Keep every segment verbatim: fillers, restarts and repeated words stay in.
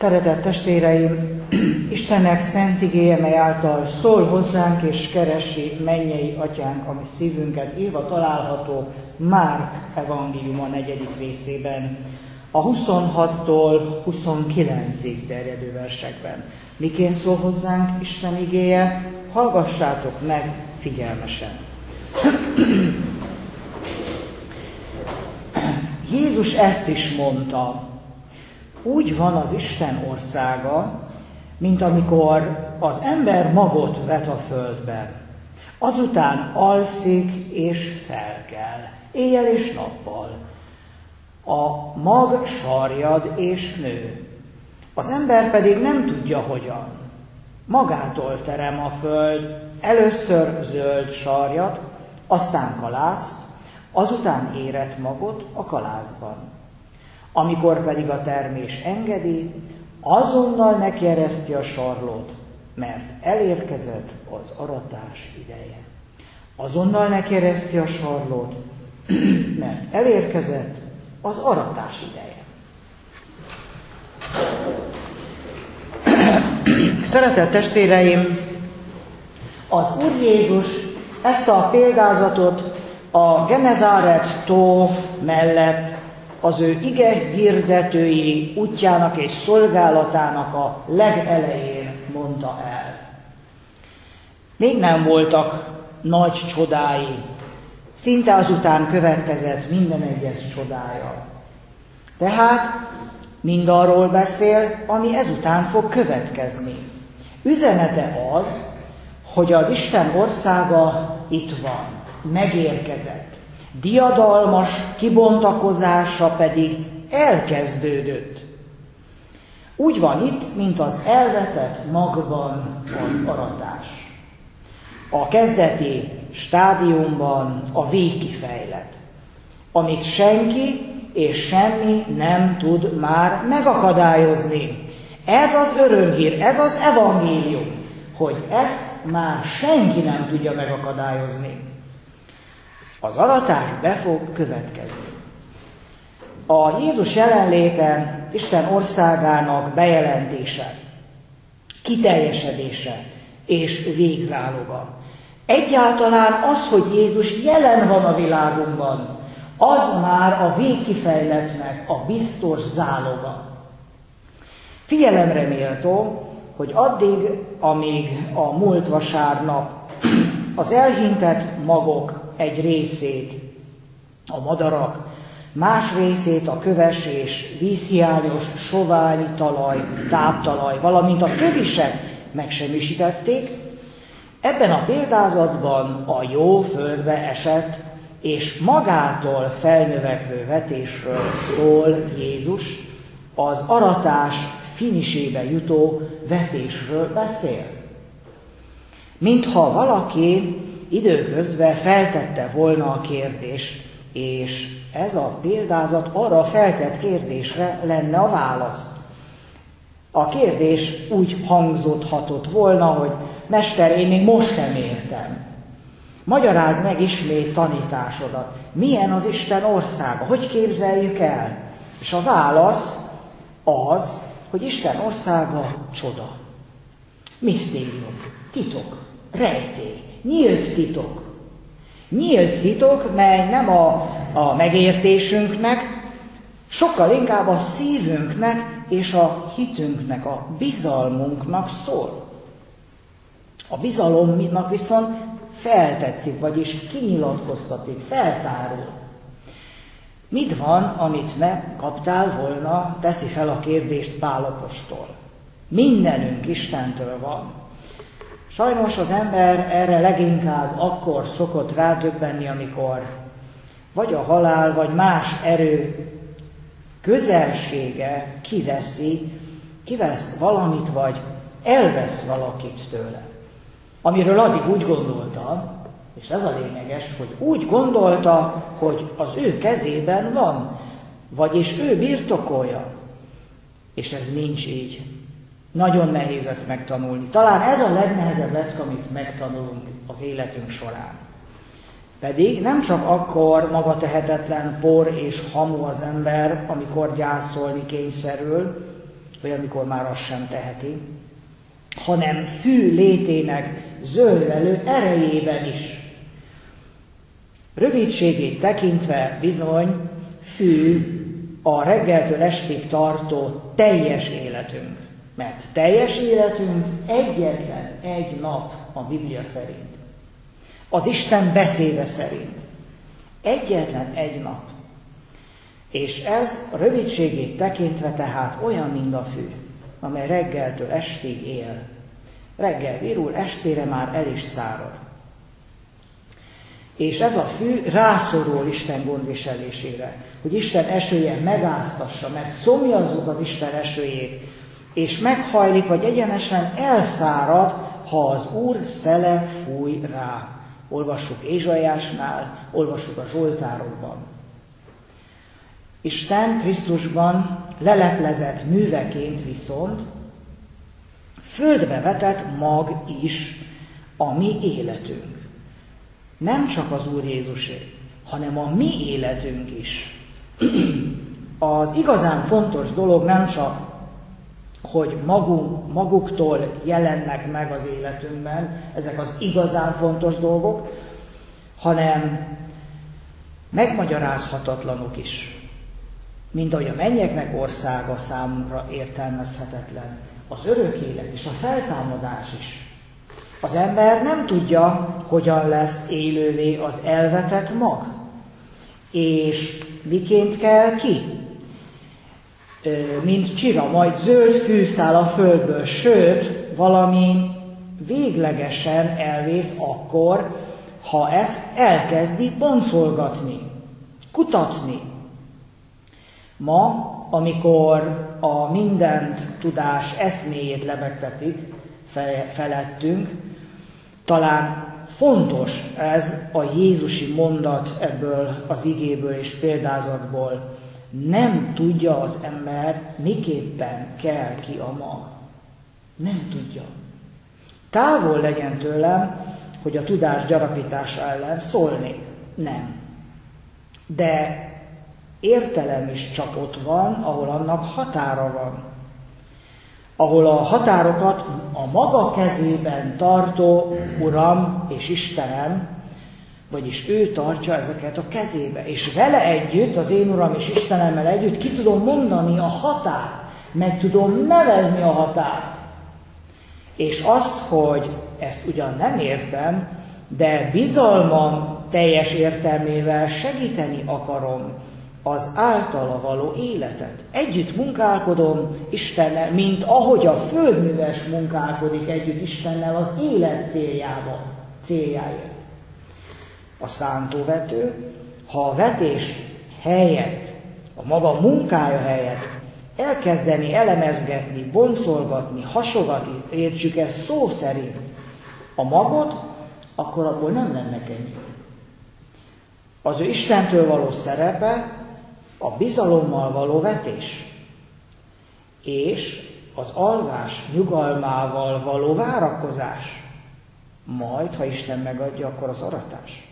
Szeretett testvéreim, Istennek szent igéje, mely által szól hozzánk és keresi mennyei atyánk, ami szívünket írva található Márk evangéliuma negyedik részében, a huszonhattól huszonkilencig terjedő versekben. Miként szól hozzánk Isten igéje? Hallgassátok meg figyelmesen. Jézus ezt is mondta: úgy van az Isten országa, mint amikor az ember magot vet a földbe. Azután alszik és felkel, éjjel és nappal. A mag sarjad és nő. Az ember pedig nem tudja hogyan. Magától terem a föld először zöld sarjat, aztán kalászt, azután érett magot a kalászban. Amikor pedig a termés engedi, azonnal nekiereszti a sarlót, mert elérkezett az aratás ideje. Azonnal nekiereszti a sarlót, mert elérkezett az aratás ideje. Szeretett testvéreim, az Úr Jézus ezt a példázatot a Genezáret tó mellett az ő ige hirdetői útjának és szolgálatának a legelején mondta el. Még nem voltak nagy csodái, szinte azután következett minden egyes csodája. Tehát mindarról beszél, ami ezután fog következni. Üzenete az, hogy az Isten országa itt van, megérkezett. Diadalmas kibontakozása pedig elkezdődött. Úgy van itt, mint az elvetett magban az aratás. A kezdeti stádiumban a végkifejlet, amit senki és semmi nem tud már megakadályozni. Ez az örömhír, ez az evangélium, hogy ezt már senki nem tudja megakadályozni. Az aratás be fog következni. A Jézus jelenléte Isten országának bejelentése, kiteljesedése és végzáloga. Egyáltalán az, hogy Jézus jelen van a világunkban, az már a végkifejletnek a biztos záloga. Figyelemre méltó, hogy addig, amíg a múlt vasárnap az elhintett magok egy részét, a madarak, más részét a köves és vízhiányos soványi talaj, táptalaj, valamint a tövisek megsemmisítették, ebben a példázatban a jó földbe esett és magától felnövekvő vetésről szól Jézus, az aratás finisébe jutó vetésről beszél. Mintha valaki időközben feltette volna a kérdést, és ez a példázat arra a feltett kérdésre lenne a válasz. A kérdés úgy hangzódhatott volna, hogy Mester, én még most sem értem. Magyarázd meg ismét tanításodat. Milyen az Isten országa? Hogy képzeljük el? És a válasz az, hogy Isten országa csoda. Misztérium, titok, rejtély, nyílt titok. Nyílt titok, mely nem a, a megértésünknek, sokkal inkább a szívünknek és a hitünknek, a bizalmunknak szól. A bizalomnak viszont feltetszik, vagyis kinyilatkoztatik, feltárul. Mit van, amit ne kaptál volna, teszi fel a kérdést Pál apostol. Mindenünk Istentől van. Sajnos az ember erre leginkább akkor szokott rádöbbenni, amikor vagy a halál, vagy más erő közelsége kiveszi, kivesz valamit, vagy elvesz valakit tőle. Amiről addig úgy gondolta, és ez a lényeges, hogy úgy gondolta, hogy az ő kezében van, vagyis ő birtokolja. És ez nincs így. Nagyon nehéz ezt megtanulni. Talán ez a legnehezebb lesz, amit megtanulunk az életünk során. Pedig nem csak akkor maga tehetetlen, por és hamu az ember, amikor gyászolni kényszerül, vagy amikor már azt sem teheti, hanem fű létének zöldvelő erejében is. Rövidségét tekintve bizony fű a reggeltől estig tartó teljes életünk. Mert teljes életünk egyetlen egy nap a Biblia szerint. Az Isten beszéde szerint. Egyetlen egy nap. És ez a rövidségét tekintve tehát olyan, mint a fű, amely reggeltől estig él. Reggel virul, estére már el is szárad. És ez a fű rászorul Isten gondviselésére, hogy Isten esője megáztassa, mert szomjazzuk az Isten esőjét, és meghajlik, vagy egyenesen elszárad, ha az Úr szele fúj rá. Olvassuk Ézsaiásnál, olvassuk a Zsoltárokban. Isten Krisztusban leleplezett műveként viszont földbe vetett mag is a mi életünk. Nem csak az Úr Jézusé, hanem a mi életünk is. Az igazán fontos dolog nem csak, hogy magunk, maguktól jelennek meg az életünkben, ezek az igazán fontos dolgok, hanem megmagyarázhatatlanok is. Mint ahogy a mennyeknek országa számunkra értelmezhetetlen, az örök élet és a feltámadás is. Az ember nem tudja, hogyan lesz élővé az elvetett mag, és miként kell ki. Mint csira, majd zöld fű száll a földből, sőt, valami véglegesen elvész akkor, ha ezt elkezdi boncolgatni, kutatni. Ma, amikor a mindent tudás eszméjét lebegtetik felettünk, talán fontos ez a jézusi mondat ebből az igéből és példázatból. Nem tudja az ember, miképpen kell ki a mag. Nem tudja. Távol legyen tőlem, hogy a tudás gyarapítása ellen szólnék. Nem. De értelem is csak ott van, ahol annak határa van. Ahol a határokat a maga kezében tartó Uram és Istenem, vagyis ő tartja ezeket a kezébe. És vele együtt, az én Uram és Istenemmel együtt ki tudom mondani a határt, meg tudom nevezni a határt. És azt, hogy ezt ugyan nem értem, de bizalmam teljes értelmével segíteni akarom az általa való életet. Együtt munkálkodom Istennel, mint ahogy a földműves munkálkodik együtt Istennel az élet céljában, céljáért. A szántóvető, ha a vetés helyett, a maga munkája helyett elkezdeni elemezgetni, boncolgatni, hasogatni, értsük ezt szó szerint, a magot, akkor abból nem lenne kenyér. Az ő Istentől való szerepe a bizalommal való vetés, és az alvás nyugalmával való várakozás, majd, ha Isten megadja, akkor az aratás.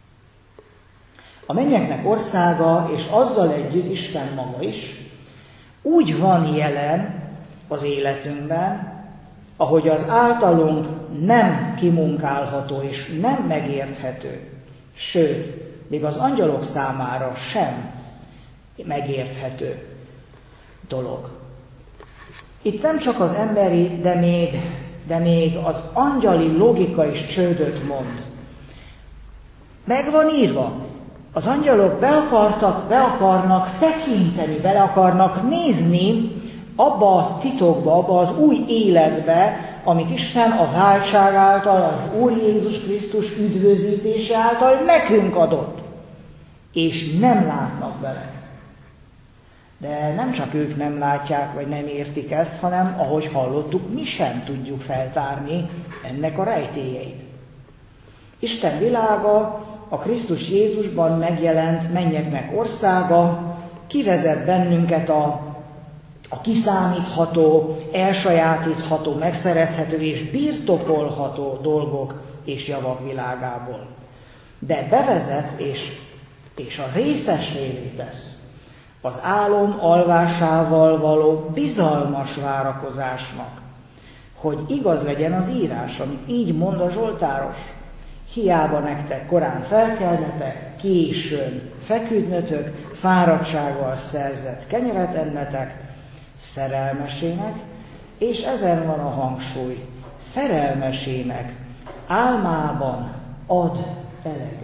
A mennyeknek országa, és azzal együtt Isten maga is, úgy van jelen az életünkben, ahogy az általunk nem kimunkálható és nem megérthető, sőt, még az angyalok számára sem megérthető dolog. Itt nem csak az emberi, de még, de még az angyali logika is csődöt mond. Meg van írva, az angyalok be, akartak, be akarnak tekinteni, bele akarnak nézni abba a titokba, abba az új életbe, amit Isten a váltság által, az Úr Jézus Krisztus üdvözítése által nekünk adott. És nem látnak bele. De nem csak ők nem látják, vagy nem értik ezt, hanem, ahogy hallottuk, mi sem tudjuk feltárni ennek a rejtélyeit. Isten világa, a Krisztus Jézusban megjelent mennyeknek országa, kivezet bennünket a, a kiszámítható, elsajátítható, megszerezhető és birtokolható dolgok és javak világából. De bevezet és, és a részessévé tesz az álom alvásával való bizalmas várakozásnak, hogy igaz legyen az írás, amit így mond a zsoltáros. Hiába nektek korán felkelnetek, későn feküdnötök, fáradtsággal szerzett kenyeret ennetek, szerelmesének, és ezen van a hangsúly, szerelmesének álmában ad eleget.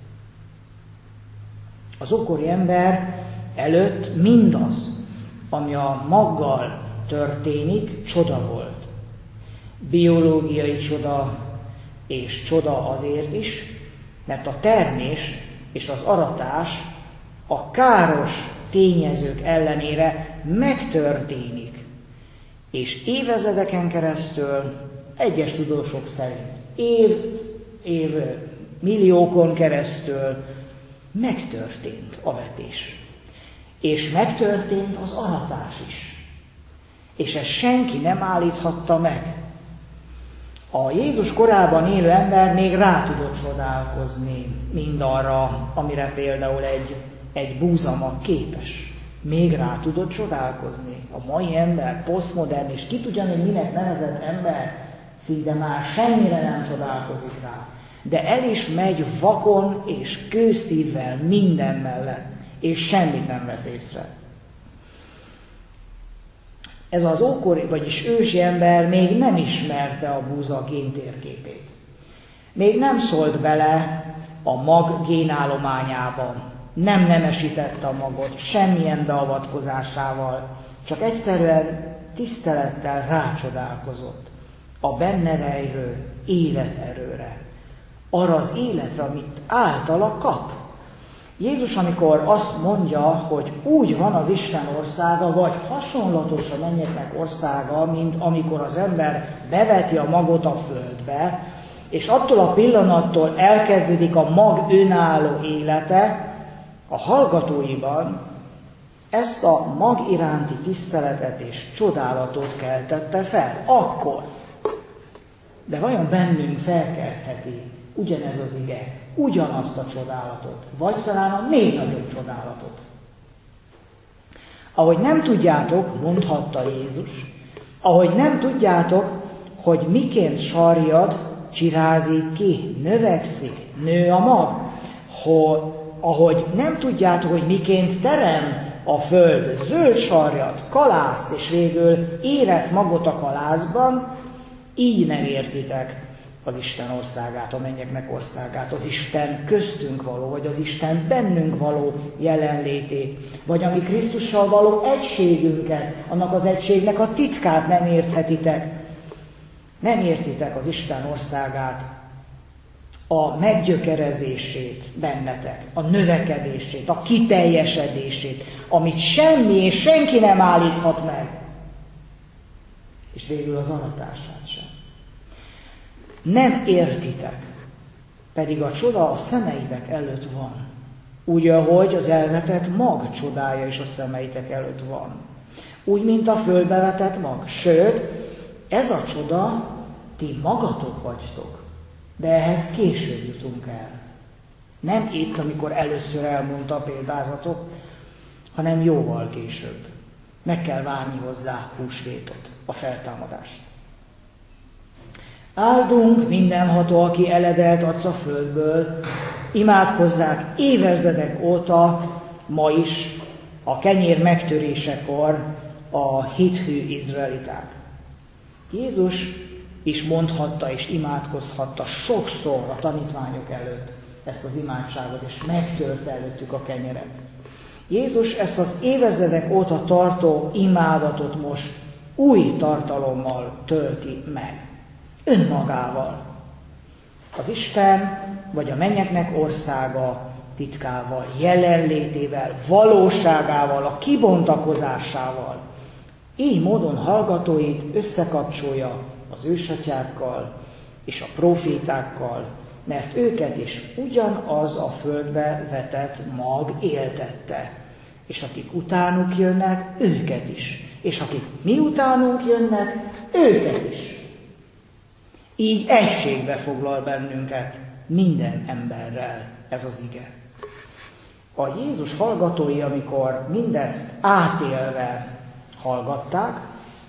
Az ókori ember előtt mindaz, ami a maggal történik, csoda volt. Biológiai csoda, és csoda azért is, mert a termés és az aratás a káros tényezők ellenére megtörténik. És évezredeken keresztül, egyes tudósok szerint év, év milliókon keresztül megtörtént a vetés. És megtörtént az aratás is. És ezt senki nem állíthatta meg. A Jézus korában élő ember még rá tudott csodálkozni mindarra, amire például egy, egy búzamag képes. Még rá tudott csodálkozni. A mai ember, posztmodern, és ki tudja, hogy minek nevezett ember, szinte már semmire nem csodálkozik rá. De el is megy vakon és kőszívvel minden mellett, és semmit nem vesz észre. Ez az ókori, vagyis ősi ember még nem ismerte a búza géntérképét. Még nem szólt bele a mag génállományába, nem nemesítette a magot semmilyen beavatkozásával, csak egyszerűen tisztelettel rácsodálkozott a benne rejlő életerőre, arra az életre, amit általa kap. Jézus, amikor azt mondja, hogy úgy van az Isten országa, vagy hasonlatos a mennyeknek országa, mint amikor az ember beveti a magot a földbe, és attól a pillanattól elkezdődik a mag önálló élete, a hallgatóiban ezt a mag iránti tiszteletet és csodálatot keltette fel. Akkor. De vajon bennünk felkeltheti ugyanez az ige, ugyanazt a csodálatot, vagy talán a még nagyobb csodálatot? Ahogy nem tudjátok, mondhatta Jézus, ahogy nem tudjátok, hogy miként sarjad, csirázik ki, növekszik, nő a mag, hogy, ahogy nem tudjátok, hogy miként terem a föld zöld sarjat, kalászt, és végül érett magot a kalászban, így nem értitek az Isten országát, a mennyeknek országát, az Isten köztünk való, vagy az Isten bennünk való jelenlétét, vagy ami Krisztussal való egységünket, annak az egységnek a titkát nem érthetitek. Nem értitek az Isten országát, a meggyökerezését bennetek, a növekedését, a kiteljesedését, amit semmi és senki nem állíthat meg. És végül az aratását sem. Nem értitek, pedig a csoda a szemeitek előtt van. Úgy, ahogy az elvetett mag csodája is a szemeitek előtt van. Úgy, mint a földbe vetett mag. Sőt, ez a csoda, ti magatok vagytok. De ehhez később jutunk el. Nem itt, amikor először elmondta a példázatok, hanem jóval később. Meg kell várni hozzá húsvétot, a feltámadást. Áldunk mindenható, aki eledelt adsz a földből, imádkozzák évezredek óta, ma is, a kenyér megtörésekor a hithű izraeliták. Jézus is mondhatta és imádkozhatta sokszor a tanítványok előtt ezt az imádságot, és megtörte előttük a kenyeret. Jézus ezt az évezredek óta tartó imádatot most új tartalommal tölti meg. Önmagával. Az Isten, vagy a mennyeknek országa titkával, jelenlétével, valóságával, a kibontakozásával. Így módon hallgatóit összekapcsolja az ősatyákkal és a profétákkal, mert őket is ugyanaz a földbe vetett mag éltette. És akik utánuk jönnek, őket is. És akik mi utánunk jönnek, őket is. Így egységbe foglal bennünket minden emberrel ez az ige. A Jézus hallgatói, amikor mindezt átélve hallgatták,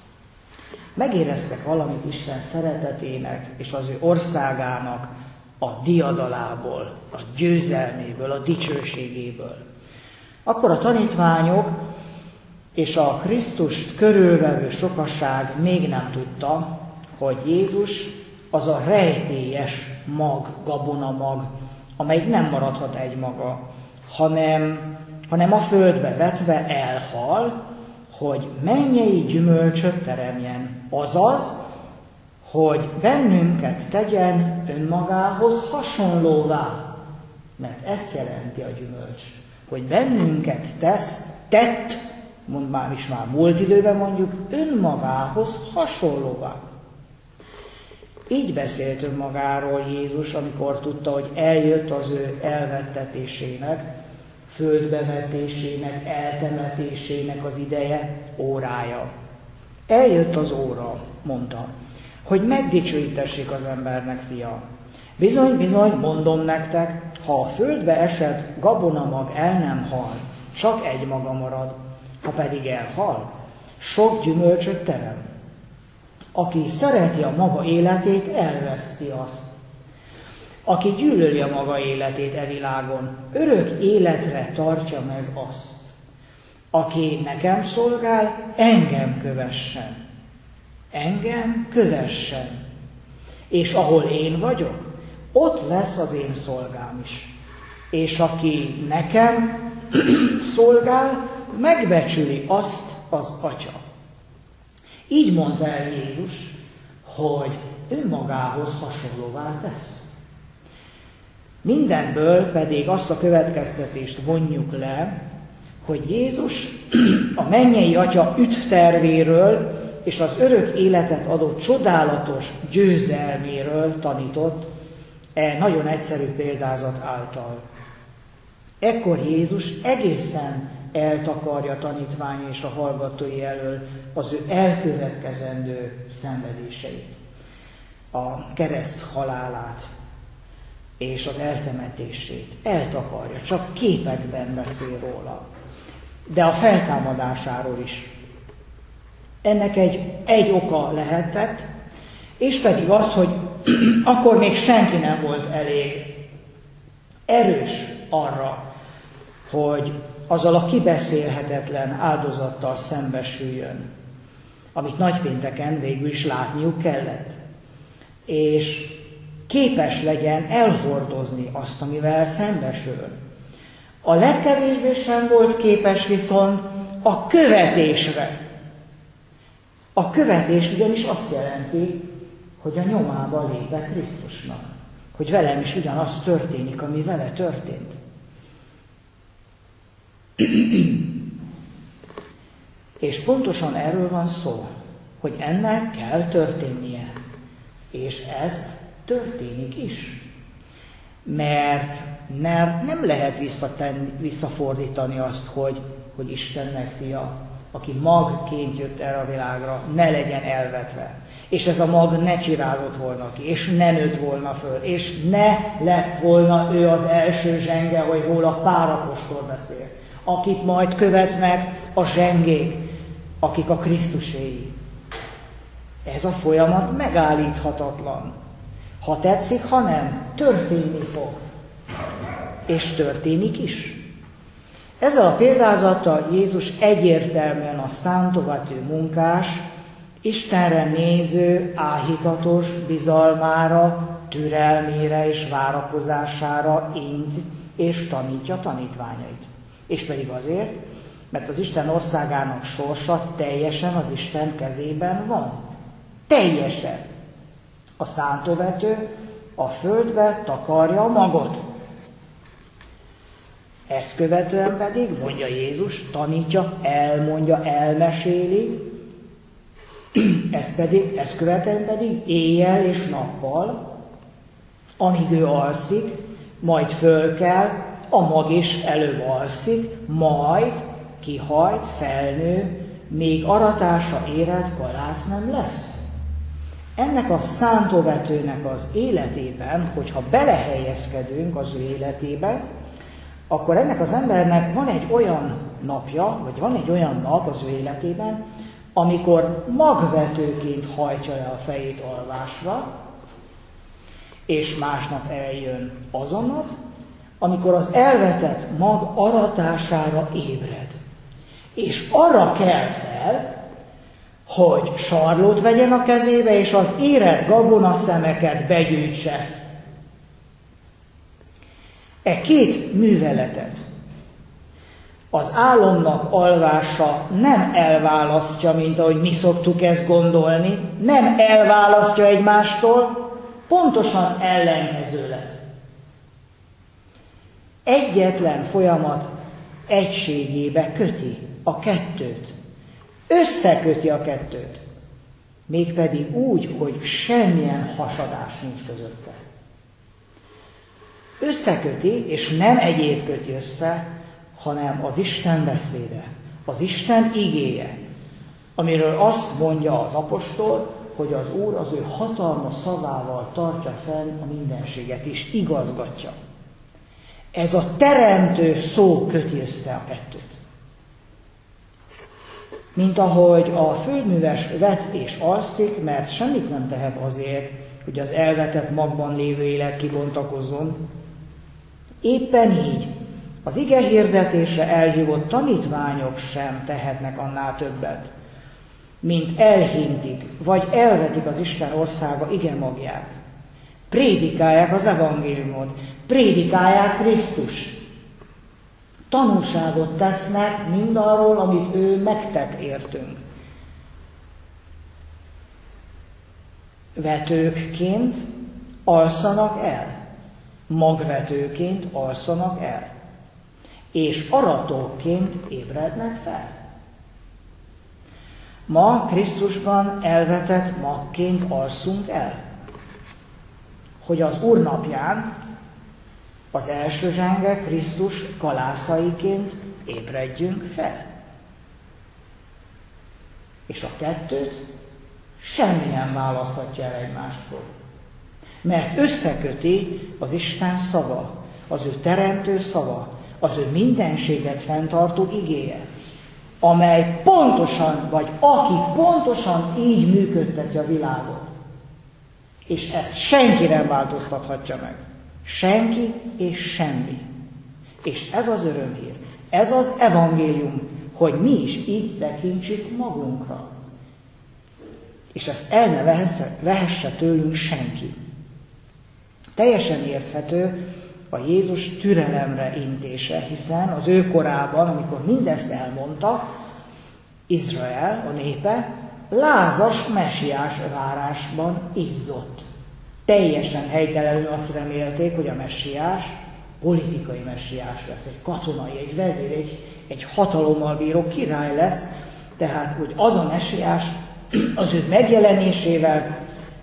megéreztek valamit Isten szeretetének és az ő országának a diadalából, a győzelméből, a dicsőségéből. Akkor a tanítványok és a Krisztust körülvevő sokaság még nem tudta, hogy Jézus az a rejtélyes mag, gabonamag, amelyik nem maradhat egymaga, hanem, hanem a földbe vetve elhal, hogy mennyei gyümölcsöt teremjen, azaz, hogy bennünket tegyen önmagához hasonlóvá, mert ezt jelenti a gyümölcs, hogy bennünket tesz, tett, mond már is már múlt időben mondjuk, önmagához hasonlóvá. Így beszélt önmagáról Jézus, amikor tudta, hogy eljött az ő elvettetésének, földbevetésének, eltemetésének az ideje, órája. Eljött az óra, mondta, hogy megdicsőítessék az embernek fia. Bizony, bizony, mondom nektek, ha a földbe esett gabonamag el nem hal, csak egy maga marad, ha pedig elhal, sok gyümölcsöt terem. Aki szereti a maga életét, elveszti azt. Aki gyűlöli a maga életét e világon, örök életre tartja meg azt. Aki nekem szolgál, engem kövessen. Engem kövessen. És ahol én vagyok, ott lesz az én szolgám is. És aki nekem szolgál, megbecsüli azt az Atya. Így mondta el Jézus, hogy önmagához hasonlóvá tesz. Mindenből pedig azt a következtetést vonjuk le, hogy Jézus a mennyei Atya üdvtervéről és az örök életet adó csodálatos győzelméről tanított e nagyon egyszerű példázat által. Ekkor Jézus egészen eltakarja tanítvány és a hallgatói elől az ő elkövetkezendő szenvedéseit, a kereszt halálát és az eltemetését. Eltakarja, csak képekben beszél róla, de a feltámadásáról is. Ennek egy, egy oka lehetett, és pedig az, hogy akkor még senki nem volt elég erős arra, hogy azzal a kibeszélhetetlen áldozattal szembesüljön, amit nagypénteken végül is látniuk kellett. És képes legyen elhordozni azt, amivel szembesül. A legkevésbé sem volt képes viszont a követésre. A követés ugyanis azt jelenti, hogy a nyomába lépek Krisztusnak. Hogy velem is ugyanaz történik, ami vele történt. És pontosan erről van szó, hogy ennek kell történnie. És ez történik is. Mert, mert nem lehet visszatenni, visszafordítani azt, hogy, hogy Istennek fia, aki magként jött erre a világra, ne legyen elvetve. És ez a mag ne csirázott volna ki, és ne nőtt volna föl, és ne lett volna ő az első zsenge, hogy róla Pál apostol beszél, akit majd követnek a zsengék, akik a Krisztuséi. Ez a folyamat megállíthatatlan. Ha tetszik, ha nem, történni fog. És történik is. Ezzel a példázattal Jézus egyértelműen a szántogató munkás, Istenre néző, áhítatos bizalmára, türelmére és várakozására int és tanítja tanítványait. És pedig azért, mert az Isten országának sorsa teljesen az Isten kezében van. Teljesen. A szántóvető a földbe takarja a magot. Ezt követően pedig, mondja Jézus, tanítja, elmondja, elmeséli, ezt, pedig, ezt követően pedig éjjel és nappal, amíg ő alszik, majd fölkel, a mag is előbb alszik, majd kihajt, felnő, még aratása érett galász nem lesz. Ennek a szántóvetőnek az életében, hogyha belehelyezkedünk az ő életébe, akkor ennek az embernek van egy olyan napja, vagy van egy olyan nap az ő életében, amikor magvetőként hajtja le a fejét alvásra, és másnap eljön az a nap, amikor az elvetett mag aratására ébred. És arra kell fel, hogy sarlót vegyen a kezébe, és az érett gabonaszemeket begyűjtse. E két műveletet az álomnak alvása nem elválasztja, mint ahogy mi szoktuk ezt gondolni, nem elválasztja egymástól, pontosan ellenkezőleg. Egyetlen folyamat egységébe köti a kettőt. Összeköti a kettőt. Mégpedig úgy, hogy semmilyen hasadás nincs közötte. Összeköti, és nem egyéb köti össze, hanem az Isten beszéde, az Isten igéje, amiről azt mondja az apostol, hogy az Úr az ő hatalmas szavával tartja fenn a mindenséget, és igazgatja. Ez a teremtő szó köti össze a kettőt. Mint ahogy a földműves vet és alszik, mert semmit nem tehet azért, hogy az elvetett magban lévő élet kibontakozzon. Éppen így az ige hirdetésre elhívott tanítványok sem tehetnek annál többet, mint elhintik, vagy elvetik az Isten országa ige magját. Prédikálják az evangéliumot, prédikálják Krisztust. Tanúságot tesznek mindarról, amit ő megtett értünk. Vetőkként alszanak el, magvetőként alszanak el, és aratóként ébrednek fel. Ma Krisztusban elvetett magként alszunk el, hogy az Úr napján az első zsenge Krisztus kalászaiként ébredjünk fel. És a kettőt semmi nem választhatja el egymástól. Mert összeköti az Isten szava, az ő teremtő szava, az ő mindenséget fenntartó igéje, amely pontosan, vagy aki pontosan így működteti a világot. És ezt senki nem változtathatja meg. Senki és semmi. És ez az örömhír, ez az evangélium, hogy mi is így tekintsük magunkra. És ezt el ne vehesse, vehesse tőlünk senki. Teljesen érthető a Jézus türelemre intése, hiszen az ő korában, amikor mindezt elmondta, Izrael, a népe, lázas messiás várásban izzott. Teljesen helytelenül azt remélték, hogy a messiás politikai messiás lesz, egy katonai, egy vezér, egy, egy hatalommal bíró király lesz, tehát hogy az a messiás az ő megjelenésével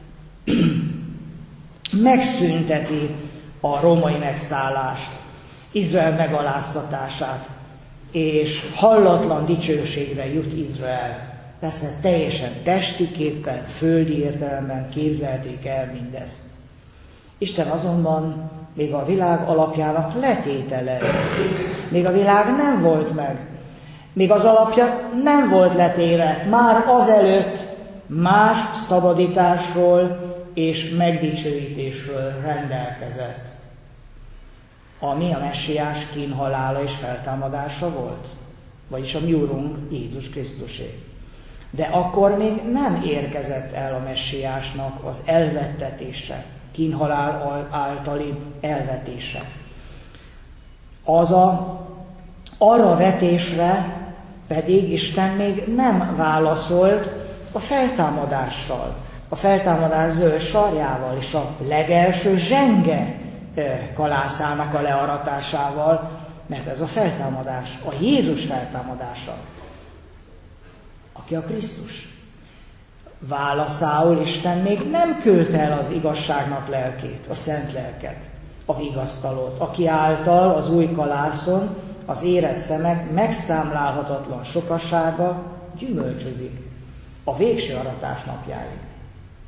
megszünteti a római megszállást, Izrael megaláztatását, és hallatlan dicsőségre jut Izrael. Persze teljesen testi képpen, földi értelemben képzelték el mindezt. Isten azonban még a világ alapjának letétele, még a világ nem volt meg, még az alapja nem volt letéve, már azelőtt más szabadításról és megdicsőítésről rendelkezett, ami a messiás kínhalála és feltámadása volt, vagyis a mi Urunk Jézus Krisztusé. De akkor még nem érkezett el a messiásnak az elvettetése, kínhalál általi elvetése. Az a, arra a vetésre pedig Isten még nem válaszolt a feltámadással, a feltámadás zöld sarjával és a legelső zsenge kalászának a learatásával, mert ez a feltámadás, a Jézus feltámadása, aki a Krisztus. Válaszául Isten még nem küldte el az igazságnak lelkét, a szent lelket, a vigasztalót, aki által az új kalászon az érett szemek megszámlálhatatlan sokasága gyümölcsözik a végső aratás napjáig.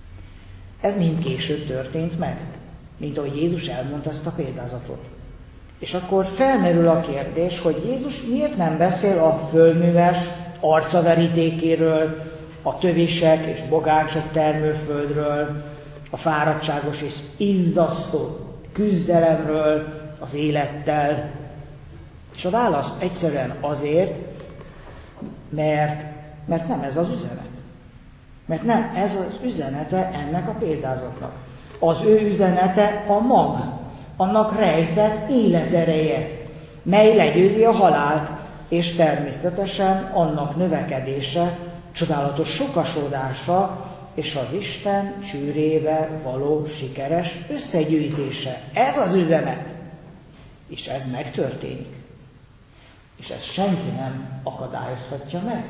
Ez mind később történt meg, mint ahogy Jézus elmondta ezt a példázatot. És akkor felmerül a kérdés, hogy Jézus miért nem beszél a földműves arcaverítékéről, a tövisek és bogáncsok termőföldről, a fáradtságos és izzasztó küzdelemről az élettel. És a válasz egyszerűen azért, mert, mert nem ez az üzenet. Mert nem ez az üzenete ennek a példázatnak. Az ő üzenete a mag, annak rejtett életereje, mely legyőzi a halált, és természetesen annak növekedése, csodálatos sokasodása, és az Isten csűrébe való sikeres összegyűjtése. Ez az üzenet. És ez megtörténik. És ezt senki nem akadályozhatja meg.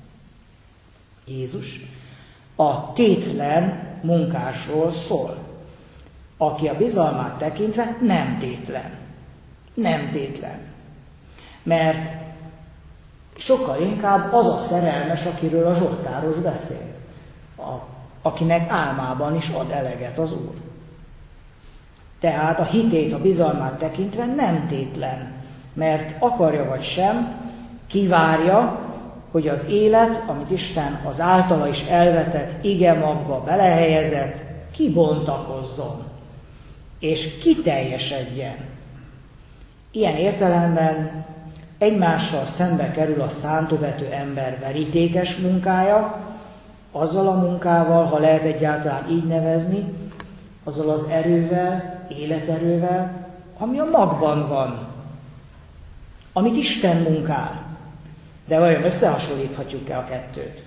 Jézus a tétlen munkásról szól, aki a bizalmát tekintve nem tétlen. Nem tétlen. Mert sokkal inkább az a szerelmes, akiről a zsoltáros beszél, a, akinek álmában is ad eleget az Úr. Tehát a hitét, a bizalmát tekintve nem tétlen, mert akarja vagy sem, kivárja, hogy az élet, amit Isten az általa is elvetett ige magba belehelyezett, kibontakozzon, és kiteljesedjen. Ilyen értelemben egymással szembe kerül a szántóvető ember verítékes munkája, azzal a munkával, ha lehet egyáltalán így nevezni, azzal az erővel, életerővel, ami a magban van, amit Isten munkál. De vajon összehasonlíthatjuk-e a kettőt?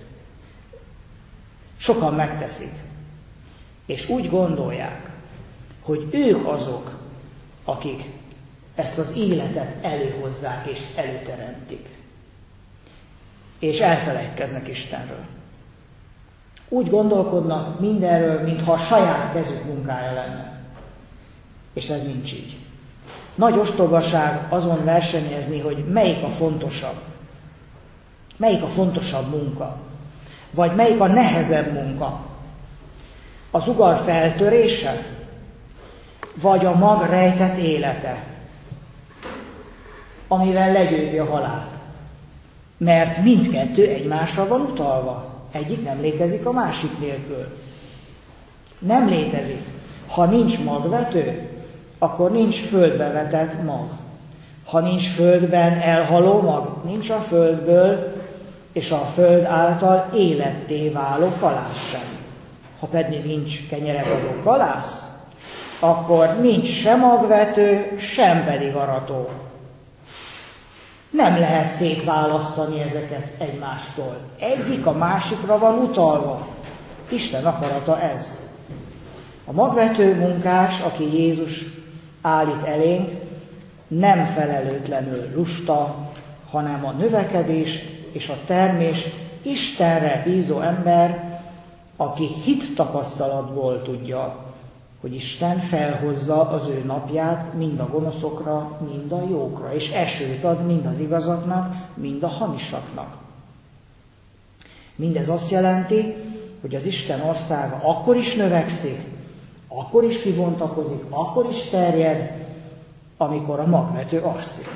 Sokan megteszik, és úgy gondolják, hogy ők azok, akik ezt az életet előhozzák és előteremtik. És elfelejtkeznek Istenről. Úgy gondolkodnak mindenről, mintha a saját kezük munkája lenne. És ez nincs így. Nagy ostobaság azon versenyezni, hogy melyik a fontosabb. Melyik a fontosabb munka? Vagy melyik a nehezebb munka? Az ugar feltörése? Vagy a mag rejtett élete, amivel legyőzi a halált? Mert mindkettő egymásra van utalva. Egyik nem létezik a másik nélkül. Nem létezik. Ha nincs magvető, akkor nincs földbe vetett mag. Ha nincs földben elhaló mag, nincs a földből, és a föld által életté váló kalász sem. Ha pedig nincs kenyeret adó kalász, akkor nincs sem magvető, sem pedig arató. Nem lehet szétválasztani ezeket egymástól. Egyik a másikra van utalva. Isten akarata ez. A magvető munkás, aki Jézus állít elénk, nem felelőtlenül lusta, hanem a növekedés és a termés Istenre bízó ember, aki hit tapasztalatból tudja, hogy Isten felhozza az ő napját mind a gonoszokra, mind a jókra, és esőt ad mind az igazaknak, mind a hamisaknak. Mindez azt jelenti, hogy az Isten országa akkor is növekszik, akkor is kibontakozik, akkor is terjed, amikor a magvető alszik.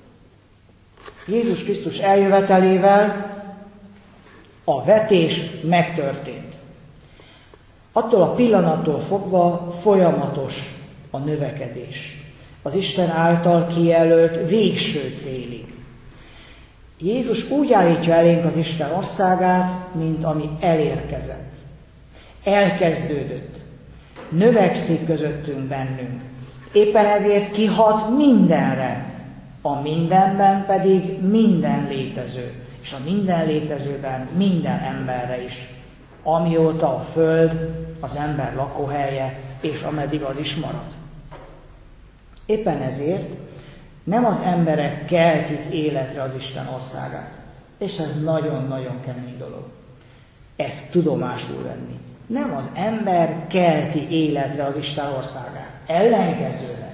Jézus Krisztus eljövetelével a vetés megtörtént. Attól a pillanattól fogva folyamatos a növekedés. Az Isten által kijelölt végső célig. Jézus úgy állítja elénk az Isten országát, mint ami elérkezett. Elkezdődött. Növekszik közöttünk bennünk. Éppen ezért kihat mindenre. A mindenben pedig minden létező. És a minden létezőben minden emberre is. Amióta a föld az ember lakóhelye, és ameddig az is marad. Éppen ezért nem az emberek keltik életre az Isten országát. És ez nagyon-nagyon kemény dolog. Ezt tudomásul venni. Nem az ember kelti életre az Isten országát. Ellenkezőleg.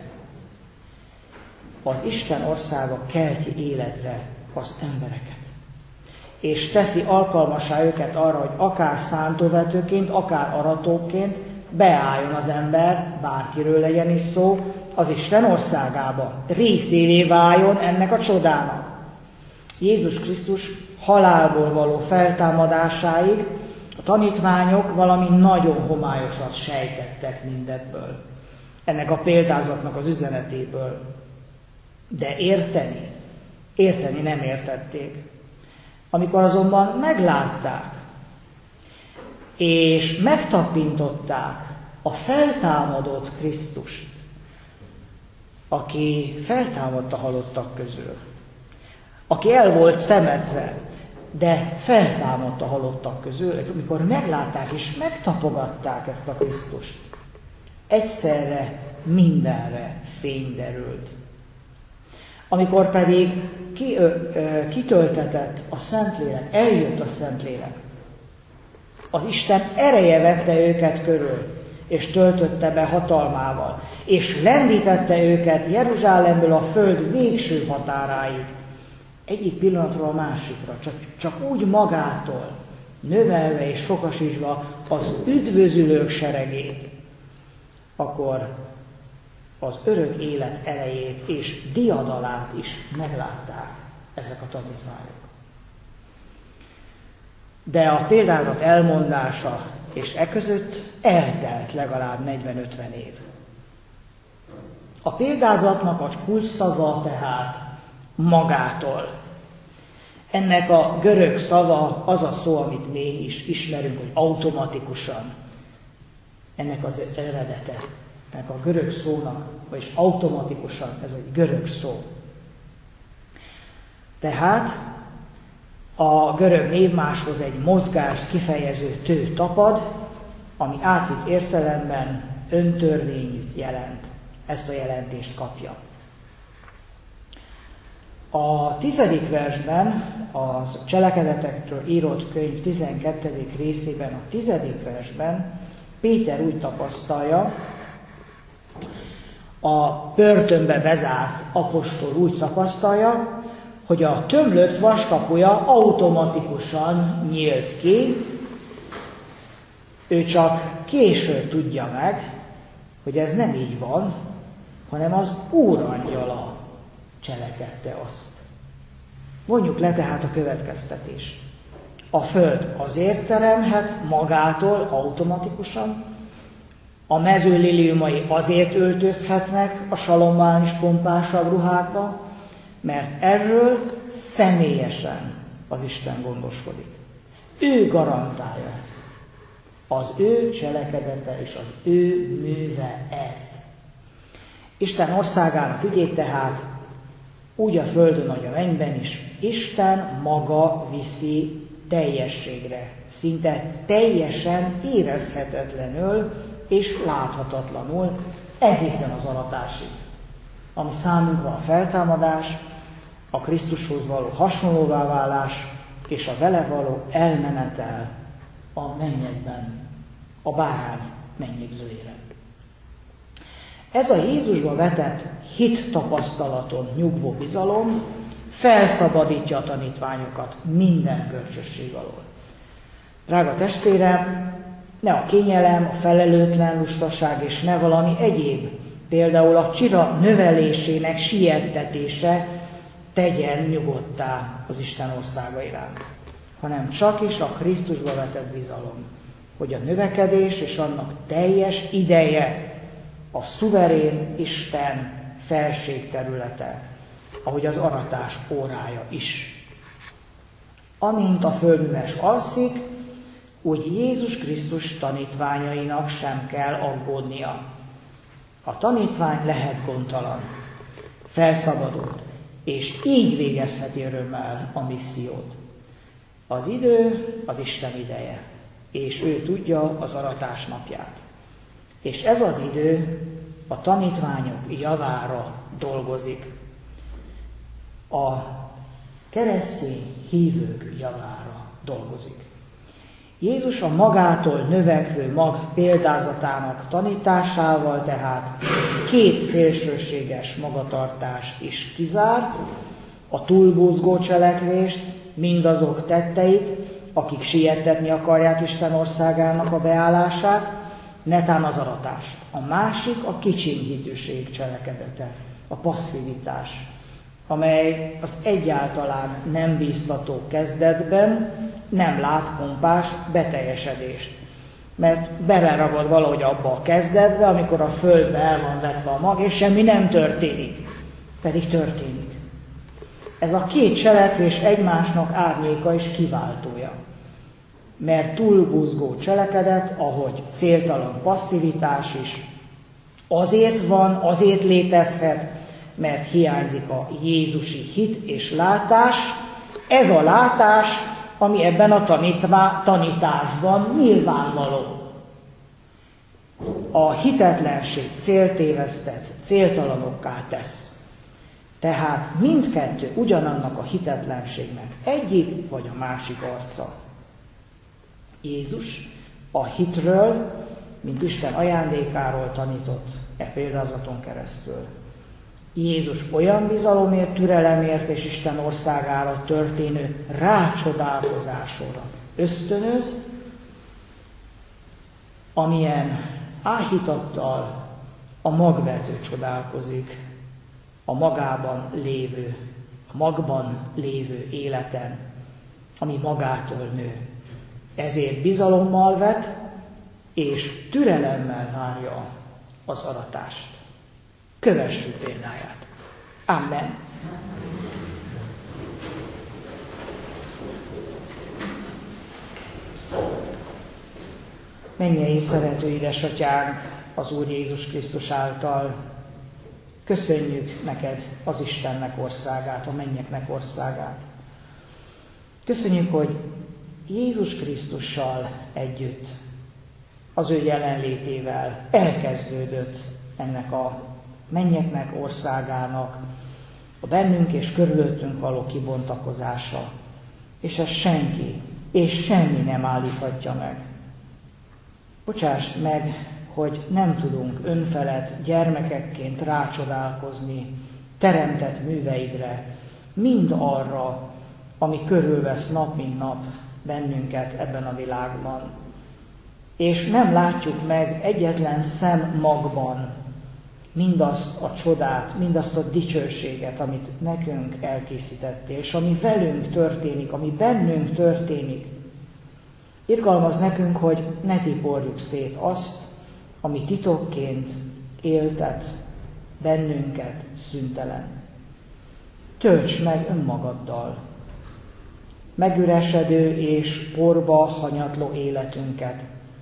Az Isten országa kelti életre az embereket. És teszi alkalmassá őket arra, hogy akár szántóvetőként, akár aratóként beálljon az ember, bárkiről legyen is szó, az Isten országába, részévé váljon ennek a csodának. Jézus Krisztus halálból való feltámadásáig a tanítványok valami nagyon homályosat sejtettek mindebből, ennek a példázatnak az üzenetéből. De érteni, érteni nem értették. Amikor azonban meglátták, és megtapintották a feltámadott Krisztust, aki feltámadt a halottak közül, aki el volt temetve, de feltámadt a halottak közül, amikor meglátták és megtapogatták ezt a Krisztust, egyszerre mindenre fény derült. Amikor pedig ki, ö, ö, kitöltetett a Szentlélek, eljött a Szentlélek, az Isten ereje vette őket körül, és töltötte be hatalmával, és lendítette őket Jeruzsálemből a föld végső határáig, egyik pillanatról a másikra, csak, csak úgy magától, növelve és sokasítva az üdvözülők seregét, akkor az örök élet elejét és diadalát is meglátták ezek a tanítványok. De a példázat elmondása és eközött eltelt legalább negyven-ötven év. A példázatnak a kulcsszava tehát magától. Ennek a görög szava az a szó, amit mi is ismerünk, hogy automatikusan. Ennek az eredete, ennek a görög szónak, vagyis automatikusan, ez egy görög szó. Tehát a görög névmáshoz egy mozgást kifejező tő tapad, ami átvitt értelemben öntörvényűt jelent. Ezt a jelentést kapja. A tizedik versben, a Cselekedetekről írott könyv tizenkettedik részében, a tizedik versben Péter úgy tapasztalja, a börtönbe bezárt apostol úgy tapasztalja, hogy a tömlöc vaskapuja automatikusan nyílt ki, ő csak később tudja meg, hogy ez nem így van, hanem az Úr angyala cselekedte azt. Vonjuk le tehát a következtetést. A föld azért teremhet magától automatikusan, a mező liliumai azért öltözhetnek a Salomán is pompásabb ruhákba, mert erről személyesen az Isten gondoskodik. Ő garantálja ezt. Az ő cselekedete és az ő műve ez. Isten országának ügyét tehát úgy a földön, ahogy a mennyben is, Isten maga viszi teljességre, szinte teljesen érezhetetlenül és láthatatlanul egészen az aratásig, ami számunkra a feltámadás, a Krisztushoz való hasonlóvá válás és a vele való elmenetel a mennyekben, a bárány mennyegzőjére. Ez a Jézusba vetett hit tapasztalaton nyugvó bizalom felszabadítja a tanítványokat minden görcsösség alól. Drága testvérem, ne a kényelem, a felelőtlen lustaság és ne valami egyéb, például a csira növelésének siettetése tegyen nyugodtá az Isten országa iránt, hanem csak is a Krisztusba vetett bizalom, hogy a növekedés és annak teljes ideje a szuverén Isten felség területe, ahogy az aratás órája is. Amint a földműves alszik, úgy Jézus Krisztus tanítványainak sem kell aggódnia. A tanítvány lehet gondtalan, felszabadult, és így végezheti örömmel a missziót. Az idő az Isten ideje, és ő tudja az aratás napját. És ez az idő a tanítványok javára dolgozik. A keresztény hívők javára dolgozik. Jézus a magától növekvő mag példázatának tanításával tehát két szélsőséges magatartást is kizár, a túlbuzgó cselekvést, mindazok tetteit, akik sietetni akarják Isten országának a beállását, netán az aratást. A másik a kicsinyhitűség cselekedete, a passzivitás, amely az egyáltalán nem bíztató kezdetben nem lát pompás beteljesedést. Mert beleragad valahogy abba a kezdetbe, amikor a földbe el van vetve a mag, és semmi nem történik. Pedig történik. Ez a két cselekvés egymásnak árnyéka és kiváltója. Mert túlbuzgó cselekedet, ahogy céltalan passzivitás is, azért van, azért létezhet, mert hiányzik a jézusi hit és látás. Ez a látás, ami ebben a tanítvá, tanításban nyilvánvaló. A hitetlenség céltévesztett, céltalanokká tesz. Tehát mindkettő ugyanannak a hitetlenségnek egyik vagy a másik arca. Jézus a hitről, mint Isten ajándékáról tanított e példázaton keresztül. Jézus olyan bizalomért, türelemért és Isten országára történő rácsodálkozásra ösztönöz, amilyen áhítattal a magvető csodálkozik a magában lévő, a magban lévő életen, ami magától nő. Ezért bizalommal vet, és türelemmel várja az aratást. Kövessük példáját. Amen. Mennyei szerető édesatyánk, az Úr Jézus Krisztus által köszönjük neked az Istennek országát, a mennyeknek országát. Köszönjük, hogy Jézus Krisztussal együtt, az ő jelenlétével elkezdődött ennek a mennyeknek országának a bennünk és körülöttünk való kibontakozása. És ezt senki és semmi nem állíthatja meg. Bocsásd meg, hogy nem tudunk önfelett gyermekekként rácsodálkozni teremtett műveidre, mind arra, ami körülvesz nap mint nap bennünket ebben a világban. És nem látjuk meg egyetlen szemmagban mindazt a csodát, mindazt a dicsőséget, amit nekünk elkészítettél, és ami velünk történik, ami bennünk történik. Irgalmaz nekünk, hogy ne tiporjuk szét azt, ami titokként éltet bennünket szüntelen. Tölts meg önmagaddal, megüresedő és porba hanyatló életünket.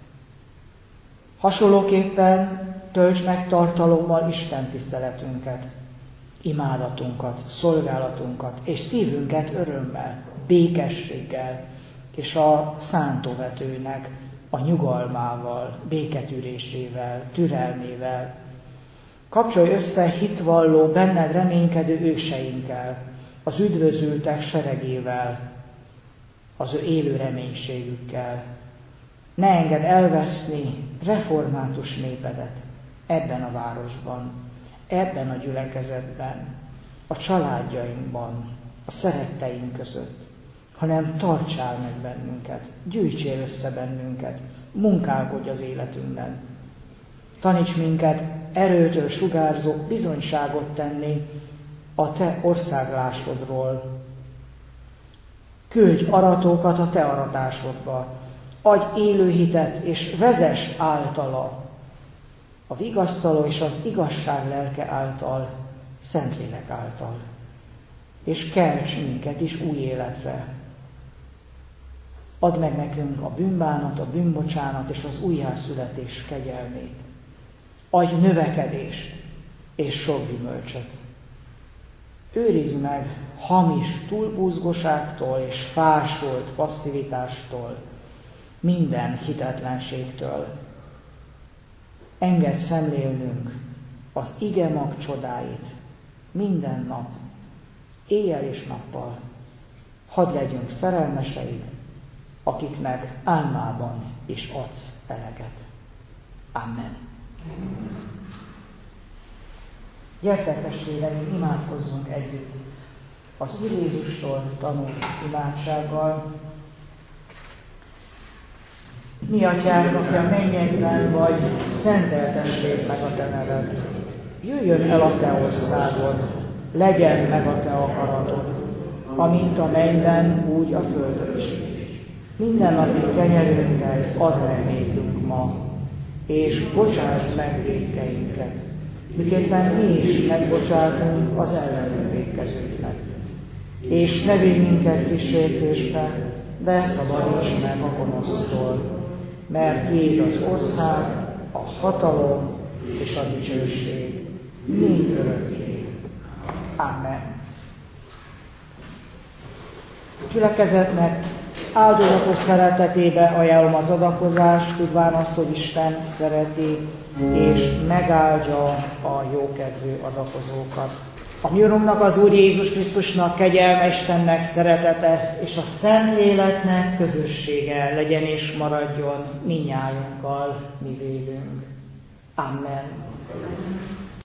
Hasonlóképpen tölts meg tartalommal Isten tiszteletünket, imádatunkat, szolgálatunkat és szívünket örömmel, békességgel és a szántóvetőnek a nyugalmával, béketűrésével, türelmével. Kapcsolj össze hitvalló, benned reménykedő őseinkkel, az üdvözültek seregével, az ő élő reménységükkel. Ne engedd elveszni református népedet ebben a városban, ebben a gyülekezetben, a családjainkban, a szeretteink között, hanem tartsál meg bennünket, gyűjtsél össze bennünket, munkálkodj az életünkben. Taníts minket erőtől sugárzó bizonyságot tenni a te országlásodról. Küldj aratókat a te aratásodba, adj élő hitet és vezess általa, a vigasztaló és az igazság lelke által, Szentlélek által. És kelts minket is új életre. Add meg nekünk a bűnbánat, a bűnbocsánat és az újjászületés kegyelmét. Adj növekedést és sok gyümölcsöt. Őrizd meg hamis túlbúzgóságtól és fásolt passzivitástól, minden hitetlenségtől. Engedd szemlélnünk az ige mag csodáit minden nap, éjjel és nappal. Hadd legyünk szerelmeseid, akiknek álmában is adsz eleget. Amen. Gyertek, testvéreim, imádkozzunk együtt az Úr Jézustól tanult imádsággal. Mi atyánk, aki a mennyekben vagy, szenteltessék meg a te neved. Jöjjön el a te országod, legyen meg a te akaratod, amint a mennyben, úgy a földön is. Minden napi kenyerünket add meg nékünk ma, és bocsásd meg vétkeinket, miképpen mi is megbocsátunk az ellenünk vétkezőknek. És ne vigy minket kísértésbe, de szabadíts meg a gonosztól, mert tiéd az ország, a hatalom és a dicsőség mind örökké. Amen. A gyülekezetnek áldozatos szeretetébe ajánlom az adakozást, tudván azt, hogy Isten szereti és megáldja a jókedvű adakozókat. A mi Urunknak, az Úr Jézus Krisztusnak kegyelme, Istennek szeretete és a Szentléleknek közössége legyen és maradjon mindnyájunkkal, mi vélünk. Amen.